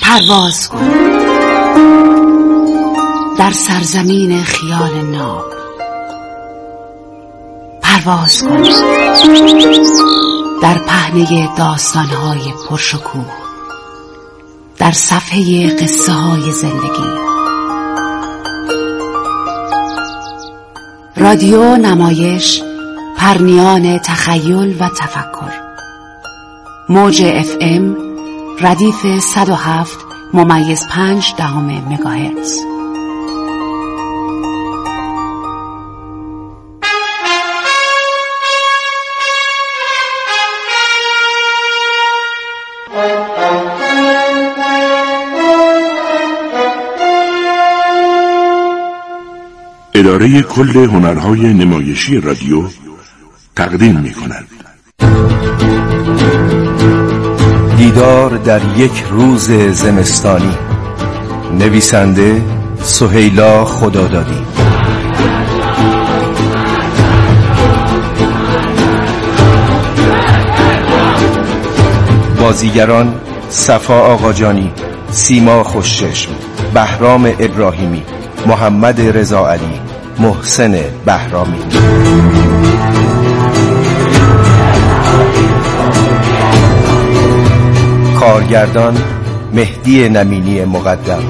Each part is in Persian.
پرواز کن در سرزمین خیال ناب، پرواز کن در پهنه داستان‌های پرشکوه، در صفحه قصه‌های زندگی. رادیو نمایش پرنیان تخیل و تفکر، موج FM ردیف 107.5 مگاهرتز. اداره کل هنرهای نمایشی رادیو تقدیم می‌کند. دیدار در یک روز زمستانی. نویسنده سهیلا خدادادی. بازیگران صفا آقاجانی، سیما خوشچشم، بهرام ابراهیمی، محمد رضا علی، محسن بهرامی. کارگردان مهدی نمینی مقدم.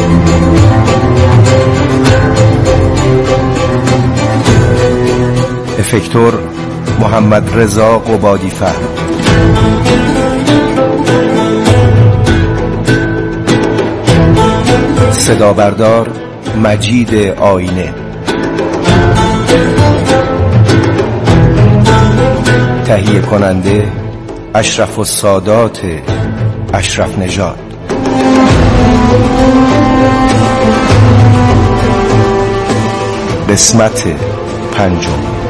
افکتور محمد رضا قبادی فر. صدا بردار مجید آینه. تهیه کننده اشرف السادات اشرف نژاد. قسمت 5.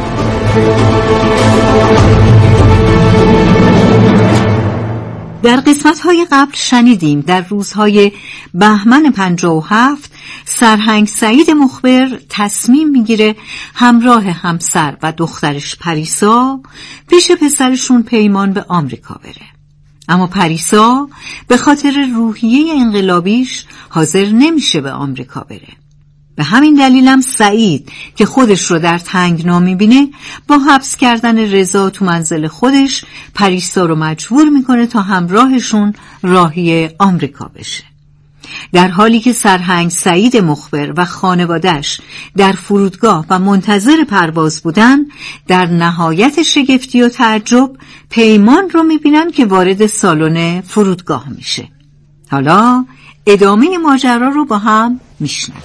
در قسمت‌های قبل شنیدیم در روزهای بهمن 57 سرهنگ سعید مخبر تصمیم میگیره همراه همسر و دخترش پریسا پیش پسرشون پیمان به آمریکا بره. اما پریسا به خاطر روحیه انقلابیش حاضر نمیشه به آمریکا بره. به همین دلیلم سعید که خودش رو در تنگنا میبینه با حبس کردن رضا تو منزل خودش پریسا رو مجبور میکنه تا همراهشون راهی آمریکا بشه. در حالی که سرهنگ سعید مخبر و خانواده‌اش در فرودگاه و منتظر پرواز بودن، در نهایت شگفتی و تعجب پیمان رو میبینن که وارد سالن فرودگاه میشه. حالا ادامه ماجرا رو با هم میشنویم.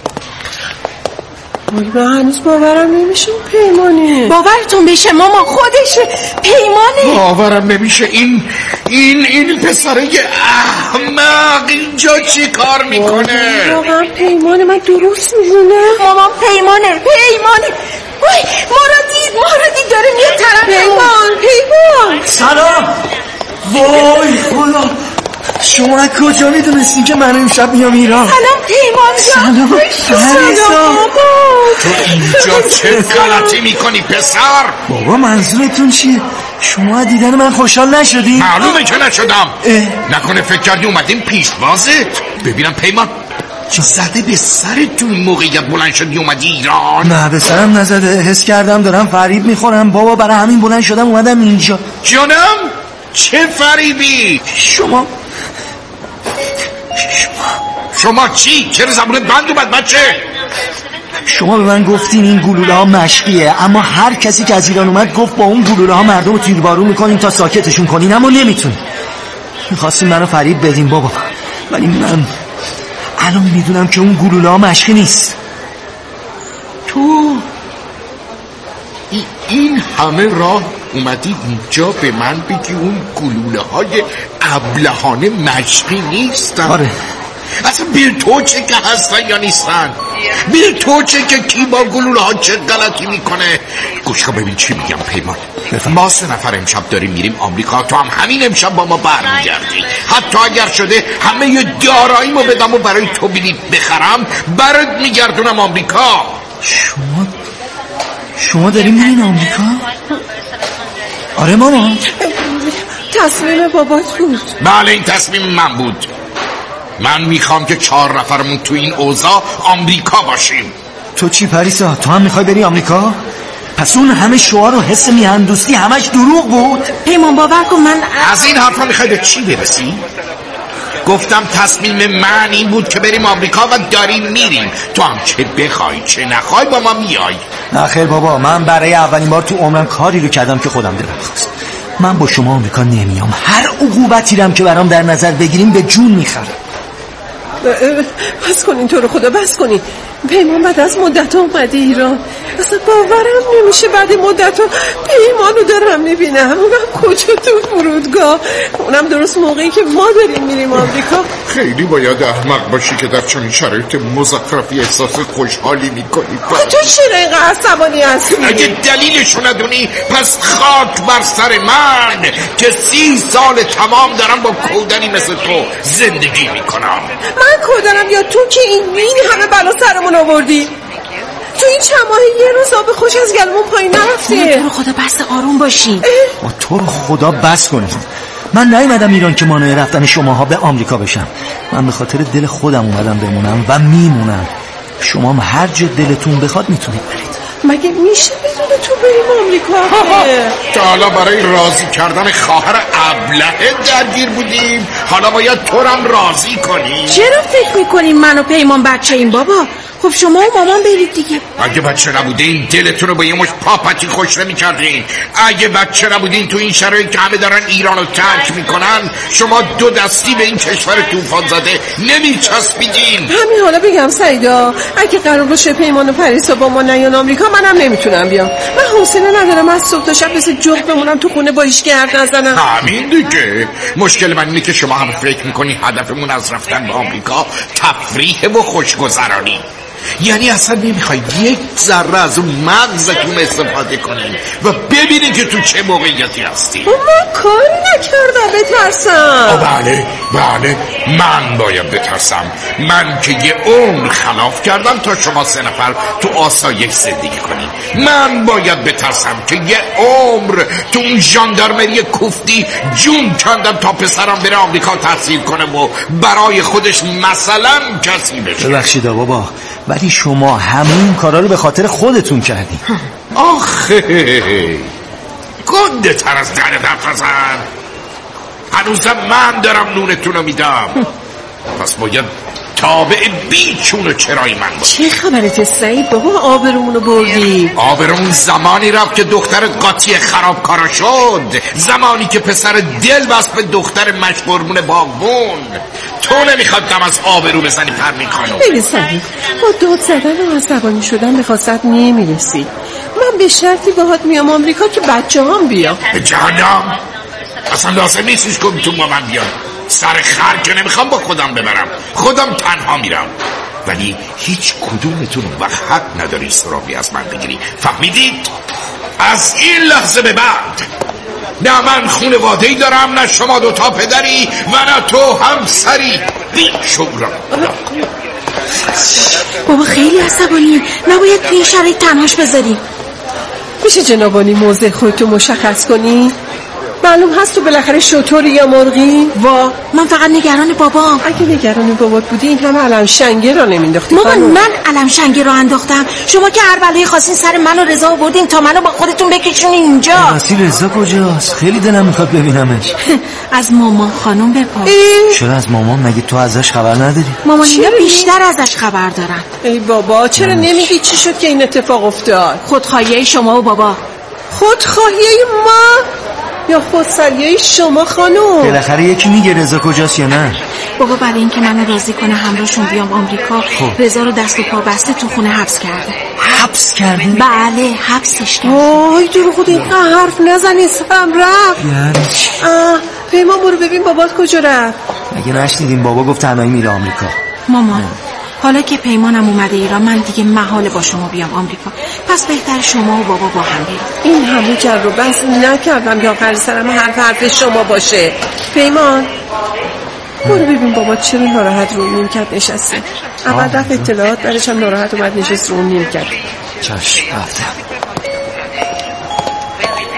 من هنوز باورم نمیشه پیمانه. باورتون بشه ماما خودشه، پیمانه. باورم نمیشه. این پسره احمق اینجا چی کار میکنه؟ واقعا پیمانه، من درست میزونه. مامان پیمانه. وای مارادی داره میاد طرف. پیمان سلام. وای خدا، شما کجا میدونستی که من امشب میام ایران؟ سلام پیمان جان. سلام. تو اینجا چه غلطی میکنی پسر؟ بابا منظورتون چیه؟ شما دیدن من خوشحال نشدی؟ معلومه که نشدم. نکنه فکر کردی اومدیم پیشوازت؟ ببینم پیمان زده به سرت تو این موقعیت بلند شدی اومدی ایران؟ نه به سرم نزده، حس کردم دارم فریب میخورم بابا، برای همین بلند شدم اومدم اینجا. جانم چه فریبی؟ شما چی؟ چرا زبونت بند اومد بچه؟ شما به من گفتین این گلوله ها مشقیه، اما هر کسی که از ایران اومد گفت با اون گلوله ها مردم رو تیربارون میکنیم تا ساکتشون کنین، اما نمیتونیم. میخواستیم منو فریب بدین بابا، ولی من الان میدونم که اون گلوله ها مشقی نیست. تو این همه راه اومدی اینجا به من بگی اون گلوله های ابلهانه مشقی نیستن؟ آره. اصلا بیر تو چه که هستن یا نیستن؟ بیر تو چه که کی با گلوله ها چه غلطی میکنه؟ گوش کن ببین چی میگم پیمان. ما 3 نفر امشب داریم میریم آمریکا، تو هم همین امشب با ما برمیگردی. حتی اگر شده همه ی داراییمو بدم و برای تو بلیط بخرم برات میگردونم آمریکا. شما داریم میرین آمریکا؟ آره مامان. تصمیم بابات بود. بله این تصمیم من بود. من میخوام که 4 نفرمون تو این اوضاع آمریکا باشیم. تو چی پریسا؟ تو هم میخوای بری آمریکا؟ پس اون همه شعار و حس میهندوستی همش دروغ بود؟ پیمان باور کن من از این حرفا میخوای به چی برسی؟ گفتم تصمیم من این بود که بریم آمریکا و داریم میریم. تو هم چه بخوای چه نخوای با ما میای. نه خیر بابا، من برای اولین بار تو عمرم کاری رو کردم که خودم دلم خواست. من با شما آمریکا نمیام. هر عقوبتی رم که برام در نظر بگیریم به جون میخرم. بس کنین تو رو خدا، بس کنین. پیمان بعد از مدت اومده ایران. اصلا باورم نمیشه بعد مدت پیمان رو دارم میبینم. اونم کجا؟ تو فرودگاه. اونم درست موقعی که ما داریم میریم آمریکا. خیلی باید احمق باشی که در چنین شرایط مزخرفی احساس خوشحالی میکنی. تو چرا اینقدر عصبانی هستی؟ اگه دلیلشو ندونی پس خاک بر سر من که 30 سال تمام دارم با کودنی مثل تو زندگی میکنم. من کودنم یا تو که این همه بلا سرمون آوردی؟ تو این چند ماه یه روز آب خوش از گلمون پایین نرفته. تو رو خدا بس آروم باشی. تو رو خدا بس کنید. من نیومدم ایران که مانع رفتن شماها به آمریکا بشم. من به خاطر دل خودم اومدم بمونم و میمونم. شما هم هر جا دلتون بخواد میتونید برید. مگه میشه بدون تو بریم آمریکا؟ تا حالا برای راضی کردن خواهر ابلهه درگیر بودیم، حالا باید تو هم راضی کنی. چرا فکر میکنیم من و پیمان بچه این بابا؟ خب شما و مامان برید دیگه. اگه بچه نبودین دلتون رو به یه مش پاپتی خوش نمی‌کردین. اگه بچه نبودین تو این شرایط که همه دارن ایران رو ترک میکنن شما 2 دستی به این کشور طوفان زده نمیچسبیدین. همین حالا بگم سعیدا، اگه قرار باشه پیمان و پریسا با ما نیان آمریکا منم نمیتونم بیام. من حوصله ندارم از صبح تا شب مثل جغد بمونم تو خونه با هیچ گرد نزنم. همین دیگه. مشکل من اینه که شما هم فکر میکنی هدفمون از رفتن به آمریکا تفریح و خوشگذرانی. یعنی اصلا نمیخوای یک ذره از اون مغزتون استفاده کنین و ببینین که تو چه موقعیتی هستی. من کاری نکردم بترسم. بله من باید بترسم. من که یه عمر خلاف کردم تا شما 3 نفر تو آسایش زندگی کنین. من باید بترسم که یه عمر تو اون ژاندارمری کوفتی جون کندم تا پسرم بره آمریکا تحصیل کنه و برای خودش مثلا کسی بشه. ببخشید بابا، ولی شما همون کارا رو به خاطر خودتون کردین. آخه گنده تر از دهن درفزن. هنوزم من دارم نونتون رو میدم. پس باید تابع بیچون و چرای من باید. چه خبرت سعید بابا؟ آبرومونو بردی. آبرومون زمانی رفت که دختر قاطی خرابکارا شد. زمانی که پسر دل بست به دختر مشبرمون باغبون. تو نمیخواد دم از آبرو بزنی فرمی خانم. ببین سعید، با داد زدن و عصبانی شدن به خواستت نمیرسی. من به شرطی باهات میام آمریکا که بچه هم بیام. به جهنم. اصلا لازم نیستش که تو با من بیان. سر خر که نمیخوام با خودم ببرم. خودم تنها میرم. ولی هیچ کدومتون وقت حق نداری سراغی از من بگیری. فهمیدید؟ از این لحظه به بعد نه من خانواده‌ای دارم، نه شما 2 تا پدری و نه تو همسری. بیشعورم. بابا خیلی عصبانی، نباید تو این شرایط تنهاش بذاری. میشه جنابانی موضع خودتو مشخص کنی؟ معلوم هست تو بالاخره شطوری یا مرغی؟ من فقط نگران بابام. اگه نگران بابات بودی این همه علم شنگه را نمینداختی. مامان من علم شنگه را انداختم؟ شما که هر بلایی خواستین سر من و رضا آوردین تا منو با خودتون بکشونین اینجا. راستی رضا کجاست؟ خیلی دلم میخواد ببینمش. از مامان خانم بپرس. چرا از مامان؟ مگه تو ازش خبر نداری؟ مامان اینا بیشتر ازش خبر دارن. ای بابا چرا نمیگی چی شد که این اتفاق افتاد؟ خودخواهی شما و بابا. خودخواهی ما یا خودسریه شما خانم؟ بالاخره یکی میگه رضا کجاست یا نه؟ بابا برای اینکه منو راضی کنه همراهشون بیام آمریکا رضا رو دست و پا بسته تو خونه حبس کرده. حبس کرده؟ بله حبسش کرده. وای دروغ گفتی، حرف نزنی سرم رفت. یعنی چی؟ پیمان برو ببین بابات کجا رفت. مگه نشنیدین بابا گفت تنهایی میره آمریکا؟ مامان حالا که پیمانم اومده ایران من دیگه محاله با شما بیام آمریکا، پس بهتر شما و بابا با هم برید. این همه جر رو بس نکردم یا آخر سرم حرف شما باشه. پیمان برو ببین بابات چرا ناراحت رو نیمکت نشسته. اول رفت اطلاعات برش هم ناراحت اومد نشست رو نیمکت. چشم رفتم.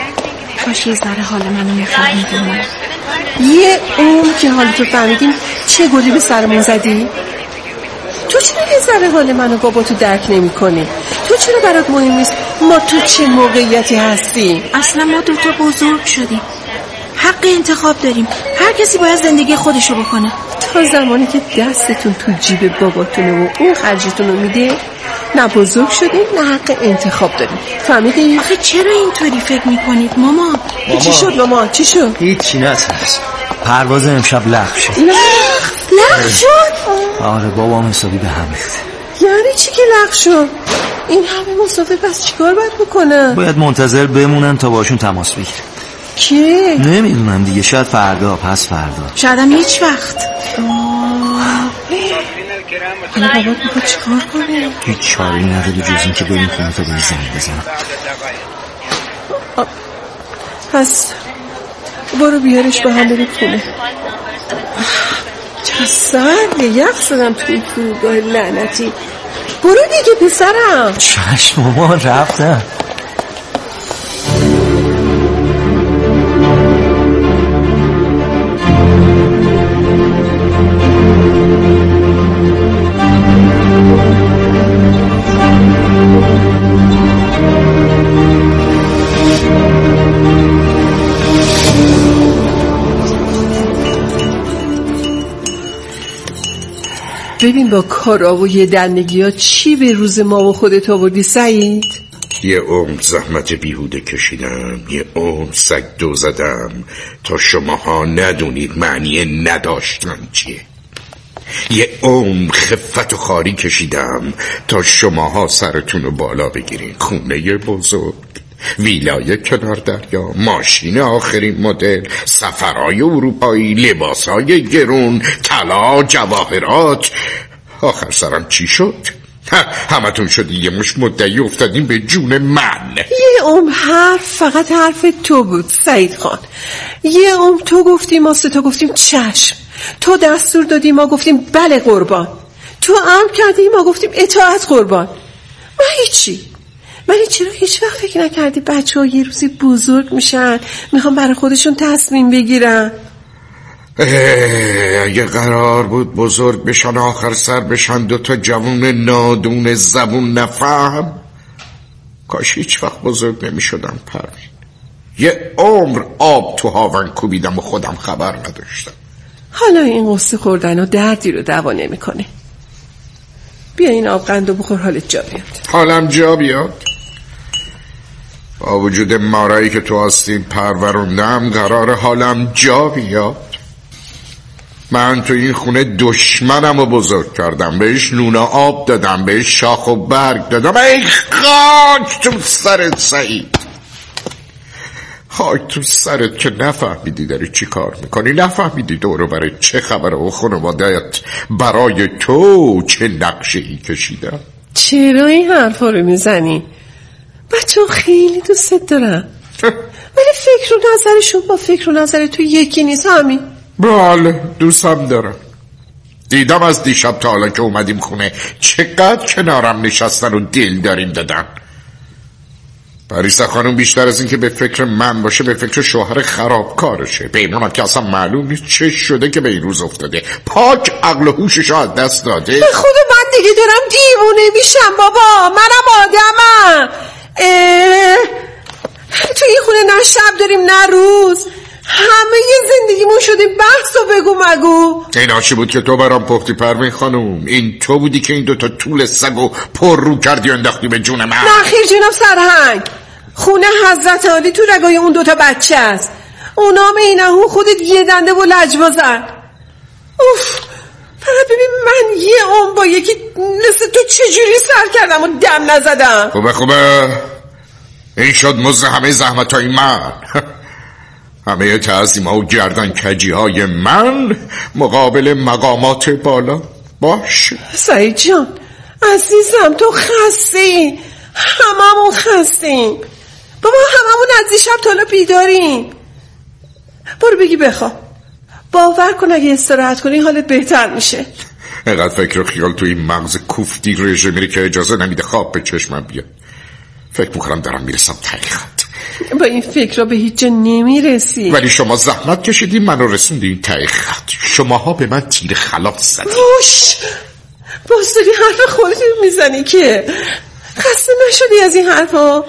کاش یه ذره حال منو میفهمیدیم. یه اون که حالتو فهمیدیم چه گلی به سرمون زدی؟ تو چرا یه ذره حال من و بابا تو درک نمی کنی؟ تو چرا برات مهم نیست ما تو چه موقعیتی هستیم؟ اصلا ما دوتا بزرگ شدیم، حق انتخاب داریم، هر کسی باید زندگی خودشو بکنه. تا زمانی که دستتون تو جیب باباتونه و اون خرجتون رو میده، نه بزرگ شدیم نه حق انتخاب داریم. فهمیدی؟ آخه چرا اینطوری فکر میکنید ماما؟ چی شد ماما؟ چی شد؟ هیچی نترس، پرواز امشب لغو شد. لغو شد؟ آره بابام حسابی به هم ریخت. یعنی چی که لغو شد؟ این همه مسافر پس چیکار باید بکنن؟ باید منتظر بمونن تا باشون تماس بگیرن. کی؟ نمیدونم دیگه، شاید فردا، پس فردا، شاید هم هیچ وقت. حالا بابات میخواد چیکار کنه؟ هیچ چاری نداره جز این که بریم خونه تا به زنگ بزنم. پس برو بیارش با هم بریم خونه. چه سرده، یخ شدم توی فرودگاه لعنتی. برو دیگه پسرم. چشم مامان، رفتم. ببین با کارا و یه دندگی ها چی به روز ما و خودت آوردی سعید؟ یه عمر زحمت بیهوده کشیدم، یه عمر سگ دو زدم تا شماها ندونید معنی نداشتن چیه. یه عمر خفت و خاری کشیدم تا شماها سرتون رو بالا بگیرین. خونه بزرگ، ویلای کنار دریا، ماشین آخرین مدل، سفرهای اروپایی، لباسهای گرون، طلا، جواهرات. آخر سرم چی شد؟ همتون شدی یه مش مدعی افتادین به جون من. یه عمر فقط حرف تو بود سعید خان. یه عمر تو گفتی، ما سه تا گفتیم چشم. تو دستور دادی، ما گفتیم بله قربان. تو امر کردی، ما گفتیم اطاعت قربان. من هیچی. ولی چرا هیچ وقت فکر نکردی بچه ها یه روزی بزرگ میشن، میخوان برای خودشون تصمیم بگیرن؟ اگه قرار بود بزرگ بشن آخر سر بشن دوتا جوون نادون زبون نفهم، کاش هیچ وقت بزرگ نمی شدم. پروین، یه عمر آب تو هاون کوبیدم و خودم خبر نداشتم. حالا این قصه خوردن و دردی رو دوا نمی کنه. بیا این آب قندو بخور، حالت جا بیاد. حالم جا بیاد؟ با وجود مارایی که تو آستین پروروندم قرار حالم جا بیاد؟ من تو این خونه دشمنم رو بزرگ کردم، بهش نون آب دادم، بهش شاخ و برگ دادم. ای خاک تو سرت سعید، خاک تو سرت که نفهمیدی داری چی کار میکنی، نفهمیدی دورو برای چه خبره و خانواده‌ات برای تو چه نقشه‌ای کشیدم. چرا این حرفا رو میزنی؟ بچه ها خیلی دوست دارم، ولی فکر و نظرشون با فکر و نظر تو یکی نیست. همین. بله دوستم دارم. دیدم از دیشب تا حالا که اومدیم خونه چقدر کنارم نشستن و دل داریم دادن. پریسا خانم بیشتر از این که به فکر من باشه به فکر شوهر خرابکارشه. پیمانم که اصلا معلوم نیست چه شده که به این روز افتاده، پاک عقل و هوشش از دست داده. به خود من دیگه دارم دیوونه میشم بابا، منم آدمم. تو این خونه نه شب داریم نه روز، همه یه زندگیمون شدیم بحث و بگو مگو. این آشی بود که تو برام پختی پروین خانم، این تو بودی که این دوتا طول سگو پر رو کردی و انداختی به جون من. نه خیر جناب سرهنگ، خونه حضرت عالی تو رگای اون دوتا بچه است. اونام اینهو خودت یه دنده و لجبازن. اوف، فقط ببین من یه عمر با یکی مثل تو چجوری سر کردم و دم نزدم. خوبه این شد مزد همه زحمتای من. همه تعظیم ها و گردن کجی های من مقابل مقامات بالا. باش سعید جان عزیزم، تو خستی، هممون خستیم بابا، هممون از دیشب تا حالا بیداریم. برو بگی بخواب، باور کن اگه استراحت کنی حالت بهتر میشه. اینقدر فکر و خیال تو این مغز کوفتی رژه میره که اجازه نمیده خواب به چشمم بیاد. فکر میکنم دارم میرسم ته خط. با این فکر را به هیچ جا نمیرسی. ولی شما زحمت کشیدین منو رسوندین ته خط. شماها به من تیر خلاص زدین. وش باز داری حرف خودت میزنی که خسته نشدی از این حرفا؟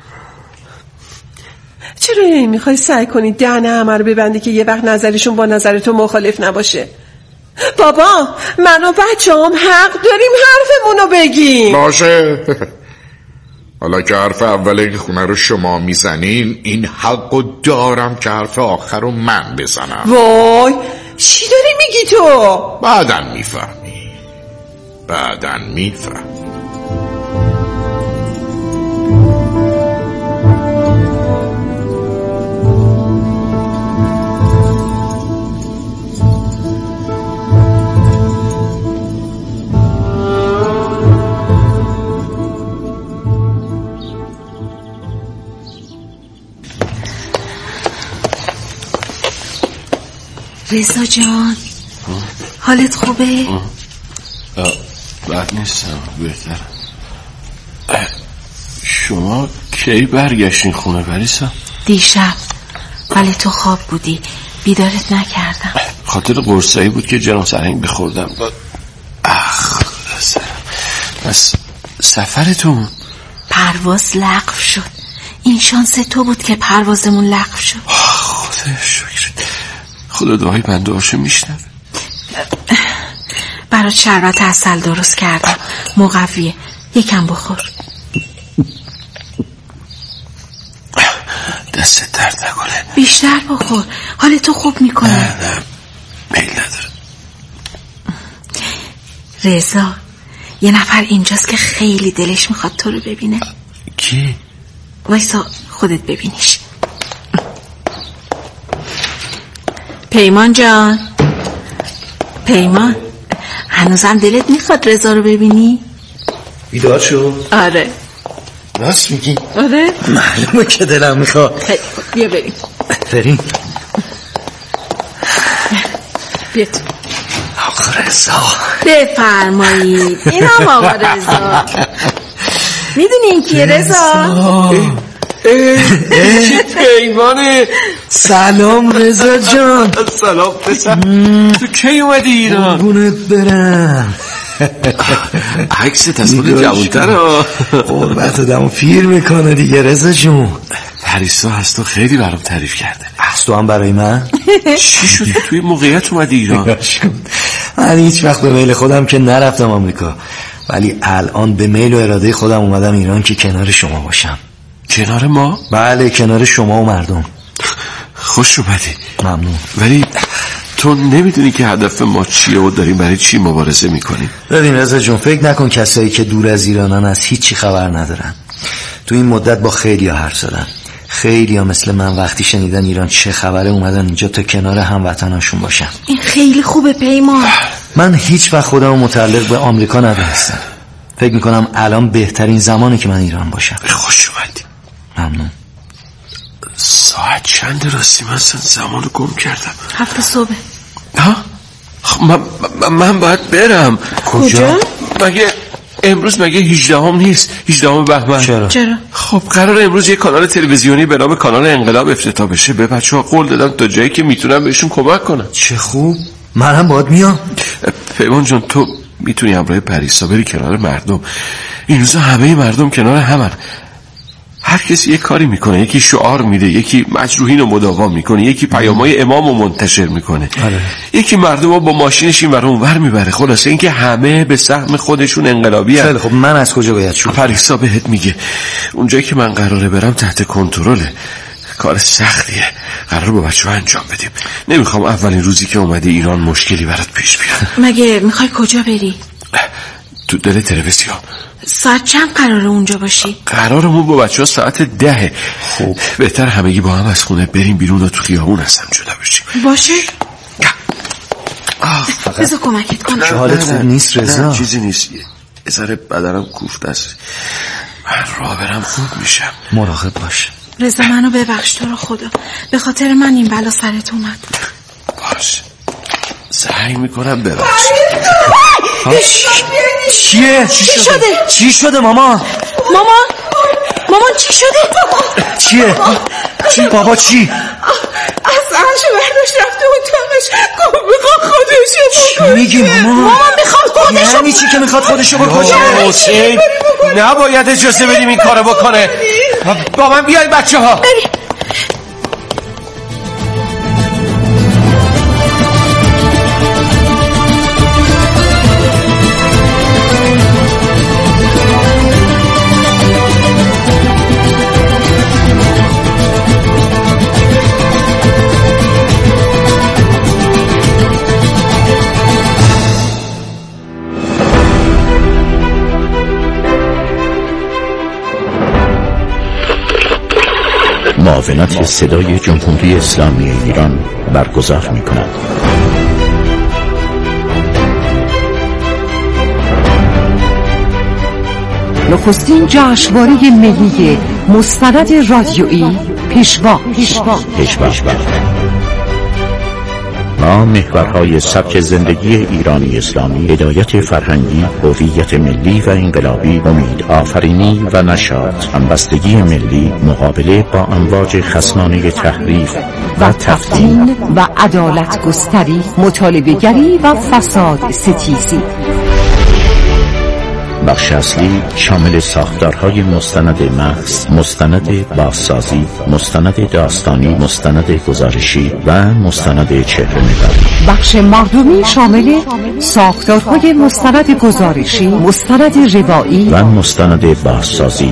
چرا میخوای سعی کنی دهن همه رو ببندی که یه وقت نظرشون با نظر تو مخالف نباشه؟ بابا من و بچه‌ام حق داریم حرفمونو بگیم. باشه حالا که حرف اول این خونه رو شما میزنین، این حقو دارم که حرف آخر رو من بزنم. وای چی داری میگی تو؟ بعدن میفهمی. رضا جان حالت خوبه؟ بد نیستم، بهتر. شما کی برگشتین خونه پریسا؟ دیشب، ولی تو خواب بودی، بیدارت نکردم. خاطر قرصایی بود که جناب سرهنگ بخوردم. بس سفرتون پرواز لغو شد. این شانس تو بود که پروازمون لغو شد. خدا شکر. خدا دعای بنده هاشو میشنوه. برات شربت عسل درست کردم، مقویه، یکم بخور. دستت درد نکنه. بیشتر بخور، حال تو خوب میکنه. نه میل نداره. رضا یه نفر اینجاست که خیلی دلش میخواد تو رو ببینه. کی؟ وایسا خودت ببینیش. پیمان جان، پیمان، هنوزم دلت میخواد رضا رو ببینی؟ بیدار شو؟ آره. راست میگی؟ آره معلومه که دلم میخواد. خیلی بیا بریم. بیا تو. آقا رضا بفرمایید، این هم آقا رضا. میدونی این کیه رضا؟ چه پیمانه. سلام رضا جان. سلام پسر. تو کی اومدی ایران؟ قربونت برم. عکست از خود جوان‌تره. قربت آدمو پیر میکنه دیگه رضا جون. پریسا از تو خیلی برام تعریف کرده. از تو هم برای من؟ چی شد توی موقعیت اومدی ایران؟ من هیچ وقت به میل خودم که نرفتم آمریکا، ولی الان به میل و اراده خودم اومدم ایران که کنار شما باشم. کنار ما؟ بله، کنار شما و مردم. خوش اومدی. ممنون. ولی تو نمیدونی که هدف ما چیه و داریم برای چی مبارزه میکنیم؟ ببین رضا جون، فکر نکن کسایی که دور از ایرانن از هیچی خبر ندارن. تو این مدت با خیلیا حرف زدم. خیلیا مثل من وقتی شنیدن ایران چه خبره اومدن اینجا تا کنار هموطناشون باشن. این خیلی خوبه پیمان. من هیچ وقت خودم متعلق به آمریکا ندونستم. فکر میکنم الان بهترین زمانه که من ایران باشم. خوش اومدی. ممنون. ساعت چند راستی؟ من اصلا زمانو گم کردم. 7 صبح. ها؟ من باید برم. کجا؟ مگه امروز 18 نیست؟ 18 بهمن. چرا؟ خب قرار امروز یه کانال تلویزیونی به نام کانال انقلاب افتتاح بشه. به بچه‌ها قول دادم تا جایی که میتونم بهشون کمک کنم. چه خوب. منم باید میام. پیمان جان، تو میتونی همراه پریسا بری کنار مردم. این روزا همه مردم کنار همن. هر کسی یک کاری میکنه. یکی شعار میده، یکی مجروحین رو مداوا میکنه، یکی پیامهای امام رو منتشر میکنه. یکی مردم رو با ماشینش این ور اون ور میبره. خلاصه اینکه همه به سهم خودشون انقلابی هست. خیلی خب، من از کجا باید شروع؟ پریسا بهت میگه اونجایی که من قراره برم تحت کنترله. کار سختیه، قرار با بچه‌ها انجام بدیم. نمیخوام اولین روزی که اومدی ایران مشکلی برات پیش بیاد. مگه میخوای کجا بری؟ تو دل تلویزیون. ساعت چند قراره اونجا باشی؟ قرارمون با بچه‌ها ساعت 10. خب بهتر همگی با هم از خونه بریم بیرون و تو خیابون هستم جدا بشیم. باشه. بذار کمکت کنم. چه حالت خوب نیست رضا؟ نه چیزی نیست، یه ذره بدنم کوفته است. من راه برم خوب میشم. مراقب باش رضا. منو ببخش تو رو خدا، به خاطر من این بلا سرت اومد. باش، سعی میکنم ببخش. چیه؟ چی شده ماما؟ مامان چی شده؟ چیه؟ چی بابا چی؟ از عرش برداشت رفته اتاقش گفت میخواد خودشو بکشه. چی میگی مامان میخواد خودشو یعنی چی که میخواد خودشو بکشه؟ حسین نباید اجازه بدیم این کارو بکنه. با من بیاید بچه ها. معاونت صدای جمهوری اسلامی ایران برگزار می‌کند. نخستین جشنواره ملی مستند رادیویی پیشوا. ما محورهای سبک زندگی ایرانی اسلامی، هدایت فرهنگی، هویت ملی و انقلابی، امید آفرینی و نشاط، همبستگی ملی، مقابله با امواج خصمانه تحریف و تفتین و عدالت گستری، مطالبه گری و فساد ستیزی. بخش اصلی شامل ساختارهای مستند محض، مستند بازسازی، مستند داستانی، مستند گزارشی و مستند چهره‌نگاری. بخش مردمی شامل ساختارهای مستند گزارشی، مستند روایی و مستند بازسازی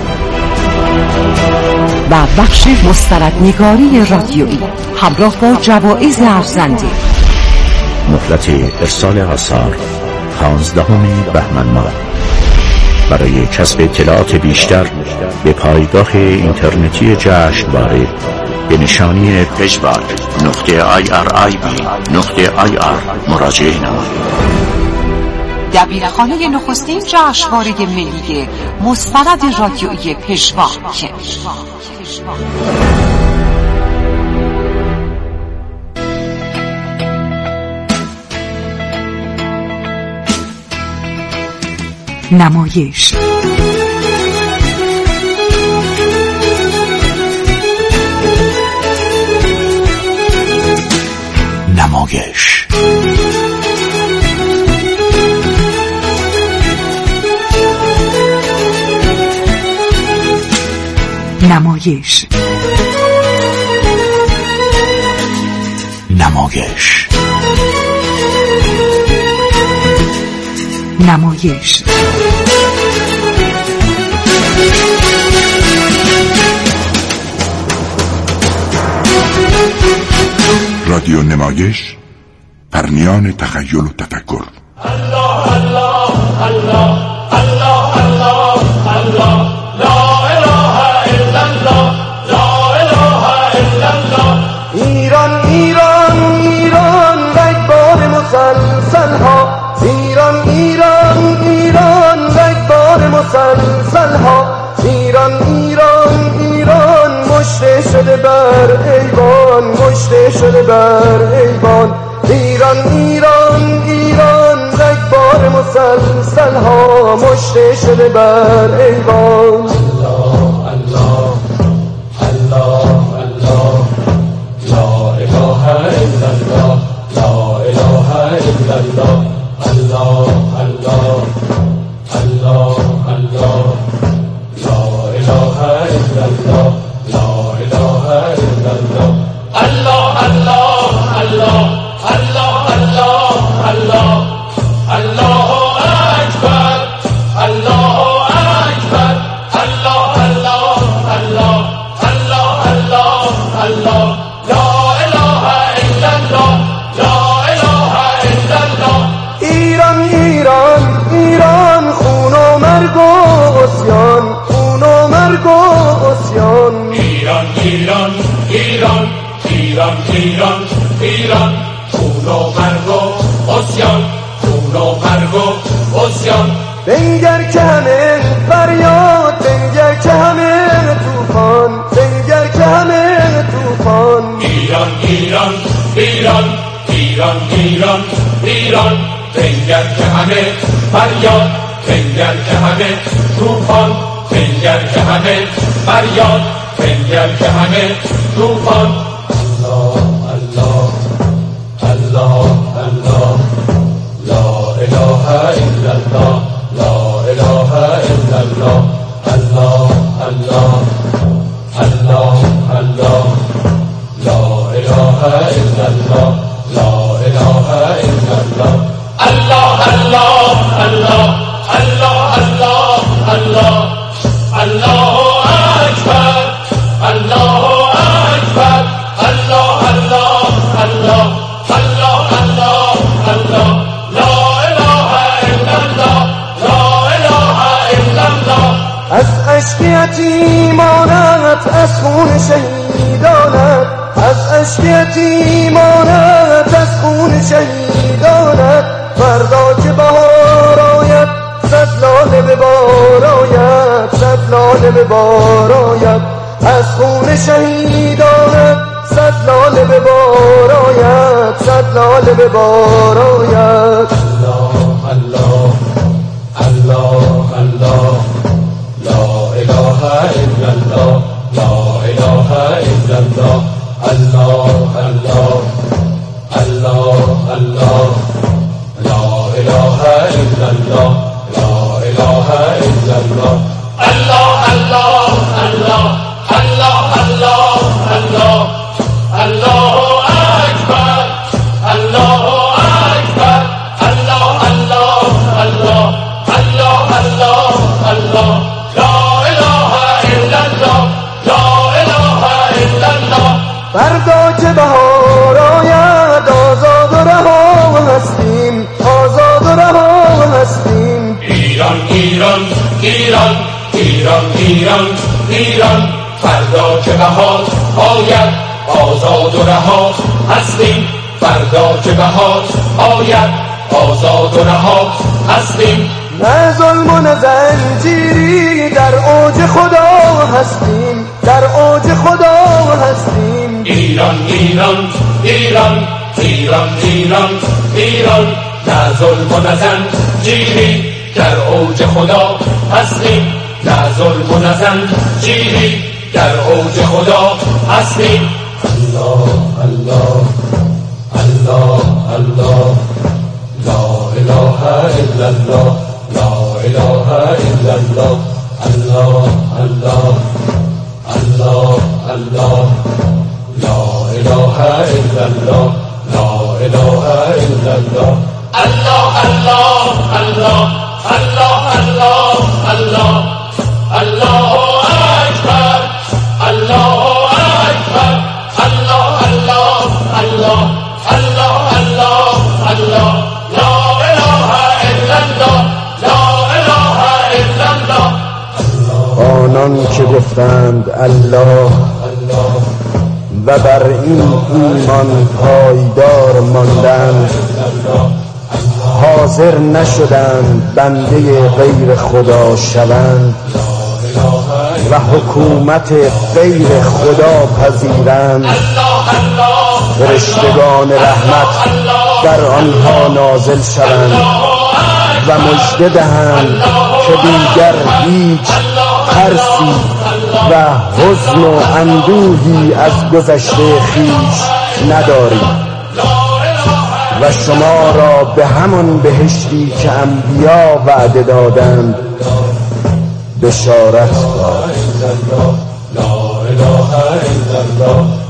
و بخش مستندنگاری رادیویی همراه با جوایز ارزنده. مهلت ارسال آثار 15 بهمن ماه. برای کسب اطلاعات بیشتر به پایگاه اینترنتی جشنواره به نشانی peshwar.irib.ir مراجعه نمایید. دبیرخانه نخستین جشنواره ملی مستند رادیویی پشوا. نمایش نمایش نمایش نمایش نمایش رادیو نمایش، پرنیان تخیل و تفکر. الله الله الله الله الله الله لا اله الا الله لا اله الا الله. ایران ایران ایران رگبار مسلسل ها، ایران ایران ایران رگبار مسلسل ها، ایران ایران ایران مشته شده بر ایوان، مشته شده بر ایوان. ایران ایران ایران رگبار مسلسل ها، مشته شده بر ایوان. الله الله الله الله لا اله الا الله لا اله الا الله. الله الله الله الله لا اله الا الله لا اله الا الله. الله الله الله الله الله الله الله اکبر الله اکبر الله الله الله الله الله الله لا اله الا الله لا اله الا الله. ایران ایران ایران خون و مرگ و عصیان، خون و مرگ و عصیان. ایران ایران ایران ایران ایران ایران خون و مرگ و عصیان، خون و مرگ و عصیان. بنگر که همه فریاد، بنگر که همه طوفان، بنگر که همه طوفان. ایران ایران ایران ایران ایران ایران بنگر که همه فریاد، بنگر که همه طوفان. بنگر که همه فریاد، بنگر که همه طوفان. الله الله الله الله، لا اله الا الله، لا اله الا الله، الله الله الله الله، لا اله الا الله، لا اله الا الله، الله الله الله الله الله الله، الله اکبر، الله اکبر، الله الله الله الله الله الله، لا اله الا الله، لا اله الا الله. از اشک یتیمانت، از خون شهیدانت، از اشک یتیمانت، از خون شهیدانت، فردا که بهار آید صد لاله به بار آید، صد لاله به بار آید، از خون شهیدانت صد لاله به بار آید، صد لاله به بار آید. الله الله الله الله، لا اله الا الله، لا اله الا الله، الله الله الله الله، لا اله الا الله، لا اله الا الله، الله الله الله الله الله الله، الله اکبر، الله اکبر، الله الله الله الله الله الله، لا اله الا الله، لا اله الا الله. فردا که بهار آید آزاد و رها هستیم، آزاد و رها هستیم. ایران ایران ایران ایران ایران ایران، فردا که بهار آید آزاد و رها هستیم، فردا که بهار آید آزاد و رها هستیم. نه ظلم و نه زنجیری، در اوج خدا هستیم، در اوج خدا هستیم. ایران ایران ایران ایران ایران ایران، نه ظلم و نه زنجیری، در اوج خدا هستیم، نه ظلم و نه زنجیری، در اوج خدا هستیم. الله الله الله الله، لا اله الا الله، لا اله الا الله، الله الله الله الله، لا اله الا الله، لا اله الا الله، الله الله الله الله الله الله، الله اکبر، الله اکبر، الله الله الله الله الله الله، لا اله الا الله، لا اله الا الله. آنان که گفتند الله و بر این ایمان پایدار ماندند، حاضر نشدند بنده غیر خدا شوند و حکومت غیر خدا پذیرند. فرشتگان رحمت بر آنها نازل شوند و مژده دهند که دیگر هیچ ترسی و حزن و اندوهی از گذشته خویش ندارید و شما را به همان بهشتی که انبیا وعده دادند بشارت داد. لا اله الا الله.